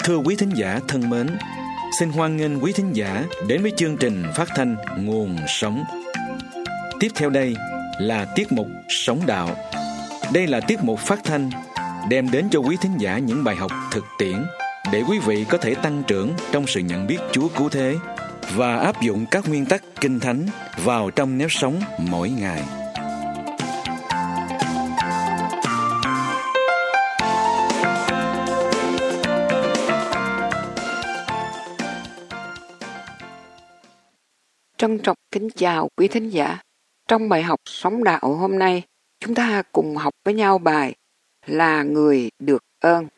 Thưa quý thính giả thân mến, xin hoan nghênh quý thính giả đến với chương trình phát thanh Nguồn Sống. Tiếp theo đây là tiết mục Sống Đạo. Đây là tiết mục phát thanh đem đến cho quý thính giả những bài học thực tiễn để quý vị có thể tăng trưởng trong sự nhận biết Chúa cứu thế và áp dụng các nguyên tắc Kinh Thánh vào trong nếp sống mỗi ngày. Trân trọng kính chào quý thính giả. Trong bài học Sống Đạo hôm nay, chúng ta cùng học với nhau bài Là Người Được Ơn.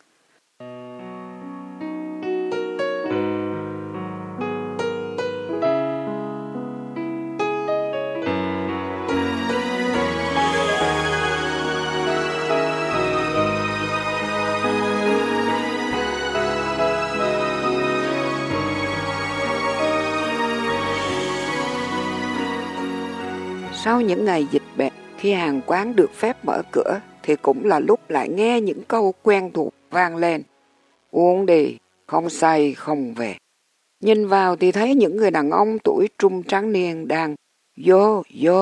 Sau những ngày dịch bệnh, khi hàng quán được phép mở cửa, thì cũng là lúc lại nghe những câu quen thuộc vang lên. Uống đi, không say không về. Nhìn vào thì thấy những người đàn ông tuổi trung tráng niên đang vô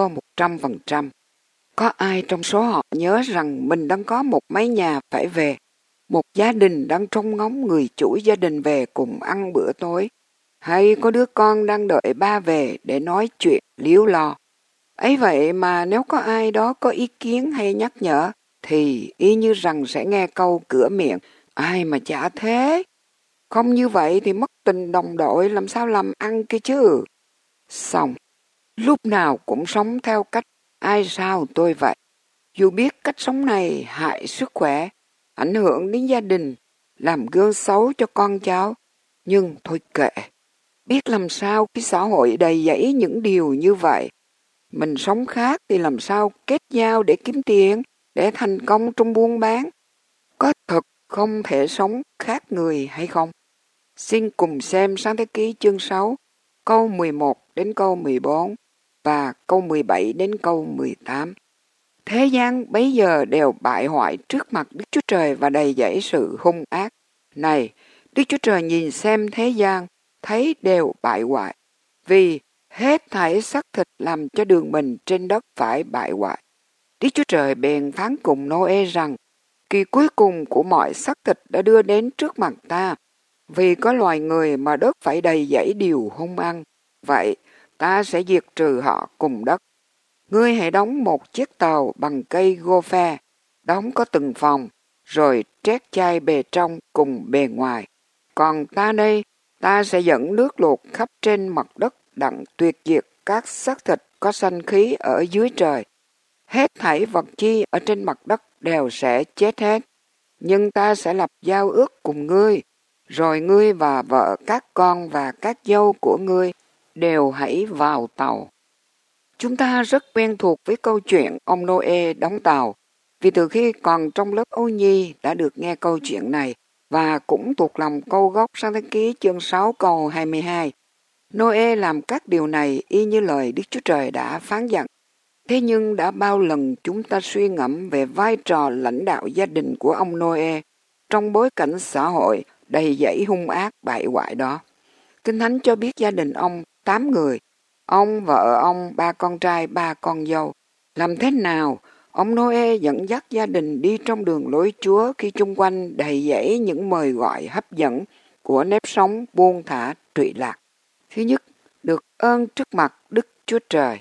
100%. Có ai trong số họ nhớ rằng mình đang có một mái nhà phải về, một gia đình đang trông ngóng người chủ gia đình về cùng ăn bữa tối, hay có đứa con đang đợi ba về để nói chuyện líu lo. Ấy vậy mà nếu có ai đó có ý kiến hay nhắc nhở, thì y như rằng sẽ nghe câu cửa miệng, ai mà chả thế. Không như vậy thì mất tình đồng đội làm sao làm ăn kia chứ. Xong, lúc nào cũng sống theo cách ai sao tôi vậy. Dù biết cách sống này hại sức khỏe, ảnh hưởng đến gia đình, làm gương xấu cho con cháu, nhưng thôi kệ. Biết làm sao khi xã hội đầy dẫy những điều như vậy. Mình sống khác thì làm sao kết giao để kiếm tiền, để thành công trong buôn bán. Có thật không thể sống khác người hay không? Xin cùng xem Sáng Thế Ký chương 6, câu 11 đến câu 14 và câu 17 đến câu 18. Thế gian bấy giờ đều bại hoại trước mặt Đức Chúa Trời và đầy dẫy sự hung ác. Này, Đức Chúa Trời nhìn xem thế gian, thấy đều bại hoại. Vì hết thảy xác thịt làm cho đường mình trên đất phải bại hoại. Đức Chúa Trời bèn phán cùng Nô-ê rằng, kỳ cuối cùng của mọi xác thịt đã đưa đến trước mặt ta, vì có loài người mà đất phải đầy dẫy điều hung ăn. Vậy, ta sẽ diệt trừ họ cùng đất. Ngươi hãy đóng một chiếc tàu bằng cây gô phe, đóng có từng phòng, rồi trét chai bề trong cùng bề ngoài. Còn ta đây, ta sẽ dẫn nước luộc khắp trên mặt đất, đặng tuyệt diệt các xác thịt có sanh khí ở dưới trời. Hết thảy vật chi ở trên mặt đất đều sẽ chết hết. Nhưng ta sẽ lập giao ước cùng ngươi, rồi ngươi và vợ, các con và các dâu của ngươi đều hãy vào tàu. Chúng ta rất quen thuộc với câu chuyện ông Nô-ê đóng tàu, vì từ khi còn trong lớp Âu Nhi đã được nghe câu chuyện này, và cũng thuộc lòng câu gốc Sáng Thế Ký chương 6 câu 22. Nô-ê làm các điều này y như lời Đức Chúa Trời đã phán dặn. Thế nhưng đã bao lần chúng ta suy ngẫm về vai trò lãnh đạo gia đình của ông Nô-ê trong bối cảnh xã hội đầy dẫy hung ác bại hoại đó. Kinh Thánh cho biết gia đình ông 8 người, ông, vợ ông, 3 con trai, 3 con dâu. Làm thế nào ông Nô-ê dẫn dắt gia đình đi trong đường lối Chúa khi chung quanh đầy dẫy những mời gọi hấp dẫn của nếp sống buông thả trụy lạc? Thứ nhất, được ơn trước mặt Đức Chúa Trời.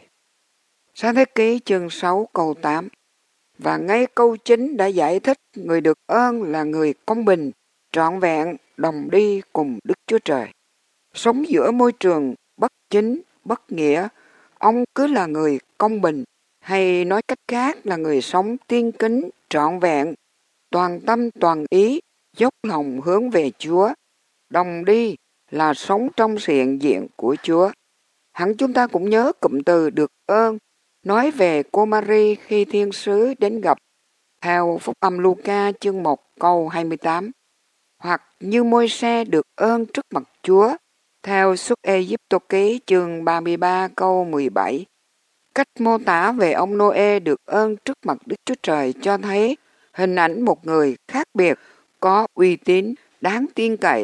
Sáng Thế Ký chương 6 câu 8. Và ngay câu 9 đã giải thích người được ơn là người công bình, trọn vẹn, đồng đi cùng Đức Chúa Trời. Sống giữa môi trường bất chính, bất nghĩa, ông cứ là người công bình, hay nói cách khác là người sống tiên kính, trọn vẹn, toàn tâm toàn ý, dốc lòng hướng về Chúa. Đồng đi là sống trong sự hiện diện của Chúa. Hẳn chúng ta cũng nhớ cụm từ được ơn, nói về cô Mary khi thiên sứ đến gặp, theo Phúc âm Luca chương 1 câu 28. Hoặc như Môi-se được ơn trước mặt Chúa, theo Xuất Ê-díp-tô ký chương 33 câu 17. Cách mô tả về ông Nô-ê được ơn trước mặt Đức Chúa Trời cho thấy hình ảnh một người khác biệt, có uy tín, đáng tin cậy,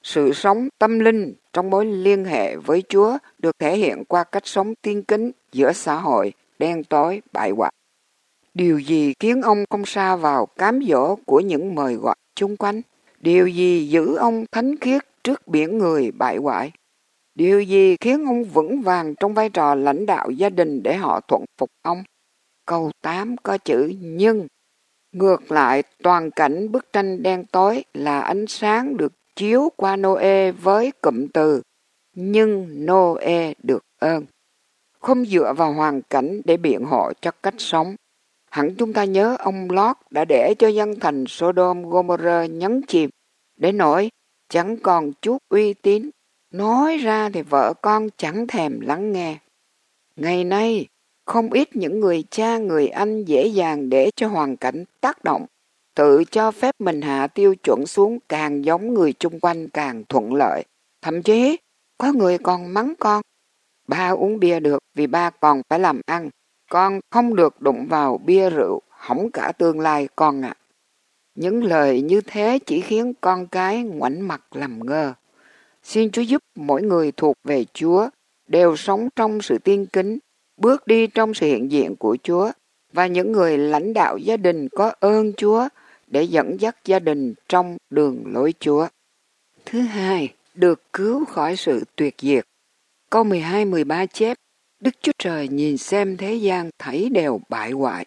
Sự sống tâm linh trong mối liên hệ với Chúa được thể hiện qua cách sống tiên kính giữa xã hội đen tối bại hoại. Điều gì khiến ông không sa vào cám dỗ của những mời gọi chung quanh? Điều gì giữ ông thánh khiết trước biển người bại hoại? Điều gì khiến ông vững vàng trong vai trò lãnh đạo gia đình để họ thuận phục ông? Câu 8 có chữ nhưng. Ngược lại, toàn cảnh bức tranh đen tối là ánh sáng được chiếu qua Noe với cụm từ nhưng Noe được ơn. Không dựa vào hoàn cảnh để biện hộ cho cách sống. Hẳn chúng ta nhớ ông Lót đã để cho dân thành Sodom Gomorrah nhấn chìm, để nỗi chẳng còn chút uy tín. Nói ra thì vợ con chẳng thèm lắng nghe. Ngày nay, không ít những người cha người anh dễ dàng để cho hoàn cảnh tác động, tự cho phép mình hạ tiêu chuẩn xuống càng giống người chung quanh càng thuận lợi. Thậm chí, có người còn mắng con. Ba uống bia được vì ba còn phải làm ăn. Con không được đụng vào bia rượu, hỏng cả tương lai con ạ. Những lời như thế chỉ khiến con cái ngoảnh mặt làm ngơ. Xin Chúa giúp mỗi người thuộc về Chúa, đều sống trong sự tiên kính, bước đi trong sự hiện diện của Chúa, và những người lãnh đạo gia đình có ơn Chúa để dẫn dắt gia đình trong đường lối Chúa. Thứ hai, được cứu khỏi sự tuyệt diệt. Câu 12-13 chép, Đức Chúa Trời nhìn xem thế gian thảy đều bại hoại,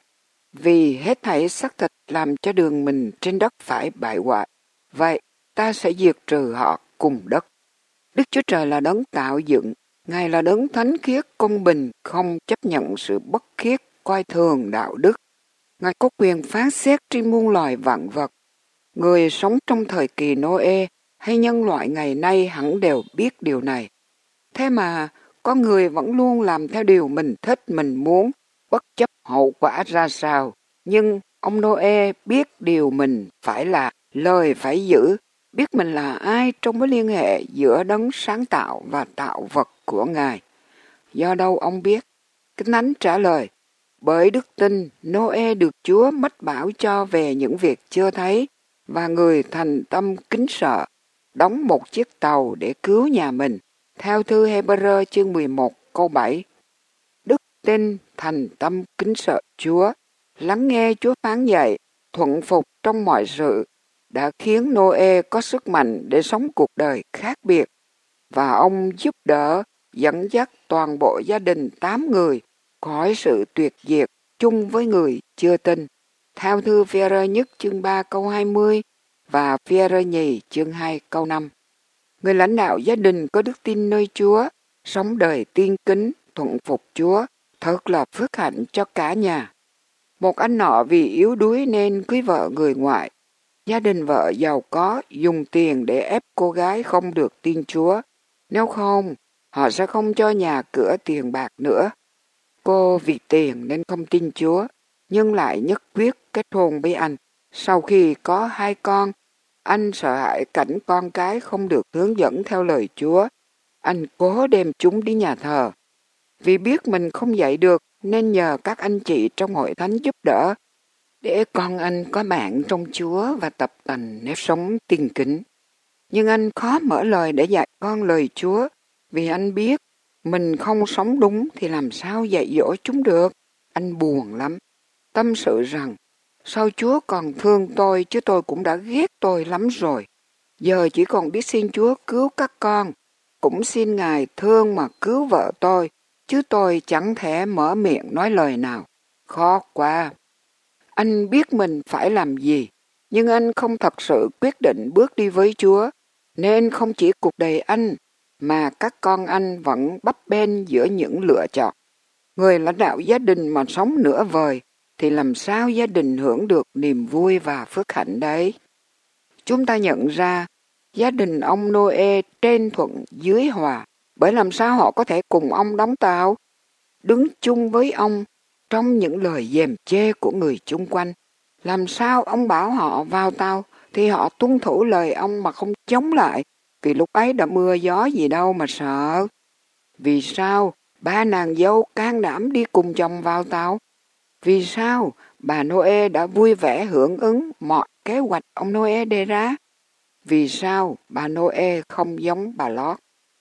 vì hết thảy xác thịt làm cho đường mình trên đất phải bại hoại. Vậy ta sẽ diệt trừ họ cùng đất. Đức Chúa Trời là đấng tạo dựng, Ngài là đấng thánh khiết công bình, không chấp nhận sự bất khiết, coi thường đạo đức. Ngài có quyền phán xét trên muôn loài vạn vật. Người sống trong thời kỳ Noe hay nhân loại ngày nay hẳn đều biết điều này. Thế mà, có người vẫn luôn làm theo điều mình thích mình muốn, bất chấp hậu quả ra sao. Nhưng ông Noe biết điều mình phải là, lời phải giữ, biết mình là ai trong mối liên hệ giữa đấng sáng tạo và tạo vật của Ngài. Do đâu ông biết? Kinh Thánh trả lời, bởi đức tin, Noe được Chúa mách bảo cho về những việc chưa thấy, và người thành tâm kính sợ, đóng một chiếc tàu để cứu nhà mình. Theo thư Hebrew chương 11 câu 7, đức tin thành tâm kính sợ Chúa, lắng nghe Chúa phán dạy, thuận phục trong mọi sự, đã khiến Noe có sức mạnh để sống cuộc đời khác biệt, và ông giúp đỡ, dẫn dắt toàn bộ gia đình 8 người khỏi sự tuyệt diệt chung với người chưa tin. Theo thư Phi-e-rơ nhất chương 3 câu 20 và Phi-e-rơ nhì chương 2 câu 5. Người lãnh đạo gia đình có đức tin nơi Chúa, sống đời tiên kính, thuận phục Chúa, thật là phước hạnh cho cả nhà. Một anh nọ vì yếu đuối nên cưới vợ người ngoại. Gia đình vợ giàu có dùng tiền để ép cô gái không được tin Chúa. Nếu không, họ sẽ không cho nhà cửa tiền bạc nữa. Cô vì tiền nên không tin Chúa, nhưng lại nhất quyết kết hôn với anh. Sau khi có 2 con, anh sợ hãi cảnh con cái không được hướng dẫn theo lời Chúa. Anh cố đem chúng đi nhà thờ. Vì biết mình không dạy được nên nhờ các anh chị trong hội thánh giúp đỡ để con anh có bạn trong Chúa và tập tành nếp sống tiên kính. Nhưng anh khó mở lời để dạy con lời Chúa, vì anh biết mình không sống đúng thì làm sao dạy dỗ chúng được. Anh buồn lắm, tâm sự rằng, sao Chúa còn thương tôi chứ tôi cũng đã ghét tôi lắm rồi. Giờ chỉ còn biết xin Chúa cứu các con, cũng xin Ngài thương mà cứu vợ tôi, chứ tôi chẳng thể mở miệng nói lời nào. Khó quá. Anh biết mình phải làm gì, nhưng anh không thật sự quyết định bước đi với Chúa, nên không chỉ cuộc đời anh, mà các con anh vẫn bấp bênh giữa những lựa chọn. Người lãnh đạo gia đình mà sống nửa vời, thì làm sao gia đình hưởng được niềm vui và phước hạnh đấy? Chúng ta nhận ra, gia đình ông Noe trên thuận dưới hòa, bởi làm sao họ có thể cùng ông đóng tàu, đứng chung với ông trong những lời dèm chê của người chung quanh. Làm sao ông bảo họ vào tàu thì họ tuân thủ lời ông mà không chống lại, vì lúc ấy đã mưa gió gì đâu mà sợ. Vì sao ba nàng dâu can đảm đi cùng chồng vào tàu? Vì sao bà Noe đã vui vẻ hưởng ứng mọi kế hoạch ông Noe đề ra? Vì sao bà Noe không giống bà Lót?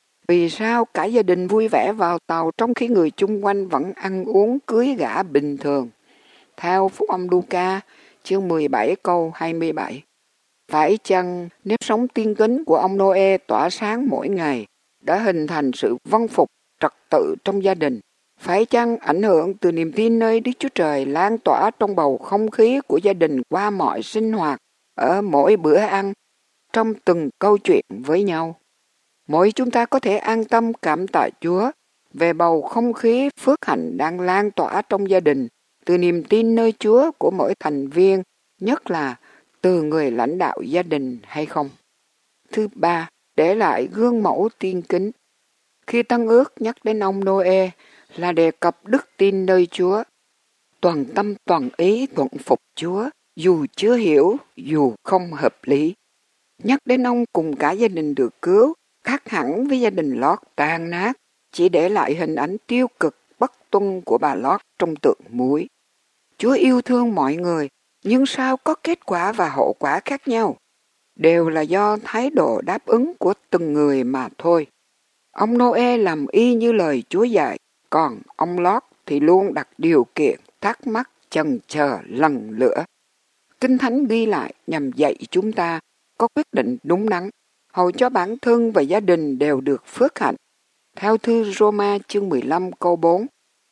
Vì sao cả gia đình vui vẻ vào tàu trong khi người chung quanh vẫn ăn uống cưới gả bình thường? Theo Phúc âm Luca, chương 17 câu 27. Phải chăng nếp sống tiên kính của ông Noe tỏa sáng mỗi ngày đã hình thành sự vâng phục trật tự trong gia đình? Phải chăng ảnh hưởng từ niềm tin nơi Đức Chúa Trời lan tỏa trong bầu không khí của gia đình qua mọi sinh hoạt, ở mỗi bữa ăn, trong từng câu chuyện với nhau? Mỗi chúng ta có thể an tâm cảm tạ Chúa về bầu không khí phước hạnh đang lan tỏa trong gia đình từ niềm tin nơi Chúa của mỗi thành viên, nhất là từ người lãnh đạo gia đình hay không? Thứ ba, để lại gương mẫu tiên kính. Khi Tân Ước nhắc đến ông Noe là đề cập đức tin nơi Chúa, toàn tâm toàn ý thuận phục Chúa, dù chưa hiểu, dù không hợp lý. Nhắc đến ông cùng cả gia đình được cứu, khác hẳn với gia đình Lót tan nát, chỉ để lại hình ảnh tiêu cực bất tuân của bà Lót trong tượng muối. Chúa yêu thương mọi người, nhưng sao có kết quả và hậu quả khác nhau? Đều là do thái độ đáp ứng của từng người mà thôi. Ông Noe làm y như lời Chúa dạy, còn ông Lót thì luôn đặt điều kiện, thắc mắc, chần chờ, lần lữa. Kinh Thánh ghi lại nhằm dạy chúng ta có quyết định đúng đắn, hầu cho bản thân và gia đình đều được phước hạnh. Theo thư Roma chương 15 câu 4,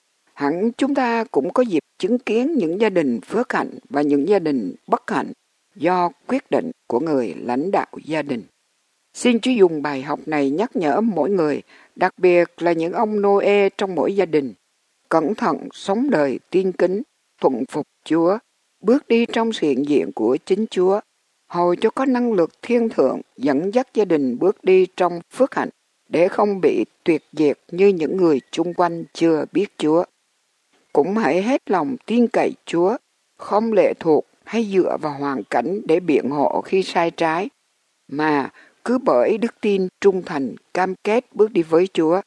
hẳn chúng ta cũng có dịp chứng kiến những gia đình phước hạnh và những gia đình bất hạnh do quyết định của người lãnh đạo gia đình. Xin Chúa dùng bài học này nhắc nhở mỗi người, đặc biệt là những ông Noe trong mỗi gia đình, cẩn thận sống đời tiên kính, thuận phục Chúa, bước đi trong sự hiện diện của chính Chúa, hầu cho có năng lực thiên thượng dẫn dắt gia đình bước đi trong phước hạnh để không bị tuyệt diệt như những người chung quanh chưa biết Chúa. Cũng hãy hết lòng tin cậy Chúa, không lệ thuộc hay dựa vào hoàn cảnh để biện hộ khi sai trái, mà cứ bởi đức tin trung thành cam kết bước đi với Chúa,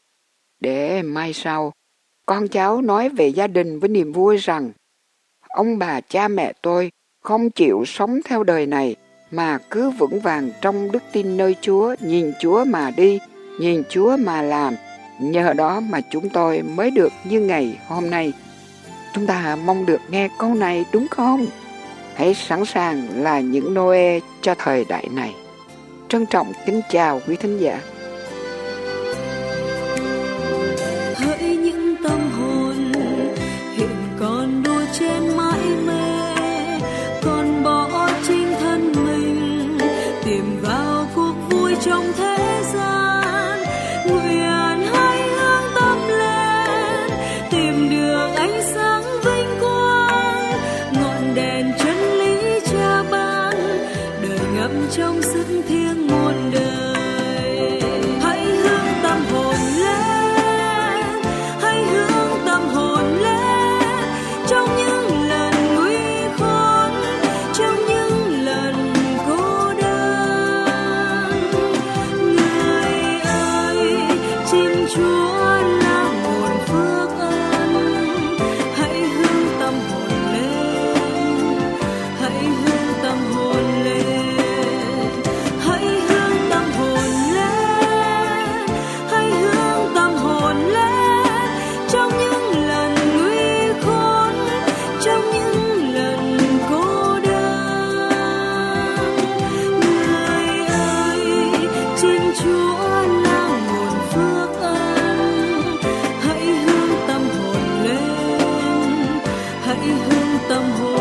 để mai sau con cháu nói về gia đình với niềm vui rằng ông bà cha mẹ tôi không chịu sống theo đời này mà cứ vững vàng trong đức tin nơi Chúa, nhìn Chúa mà đi, nhìn Chúa mà làm. Nhờ đó mà chúng tôi mới được như ngày hôm nay. Chúng ta mong được nghe câu này đúng không? Hãy sẵn sàng là những Noe cho thời đại này. Trân trọng kính chào quý thính giả. Hỡi những tâm hồn hiện còn đua trên mãi mê, còn bỏ chính thân mình tìm vào cuộc vui trong thế gian. Nguyện hãy hướng tâm lên, tìm được ánh sáng vinh quang, ngọn đèn chân lý Cha ban, đời ngập trong sức thiêng muôn đời. Hãy hướng tâm hồn lên, hãy hướng tâm hồn lên, trong những lần nguy khốn, trong những lần cô đơn. Người ơi, xin Chúa là nguồn phước ân. Hãy hướng tâm hồn lên, hãy hướng tâm hồn lên, hãy hướng tâm hồn lên, hãy hướng tâm hồn lên, trong những lần nguy khốn, trong những lần cô đơn. Người ơi, xin Chúa là nguồn phước ân. Hãy hướng tâm hồn lên, hãy hướng tâm hồn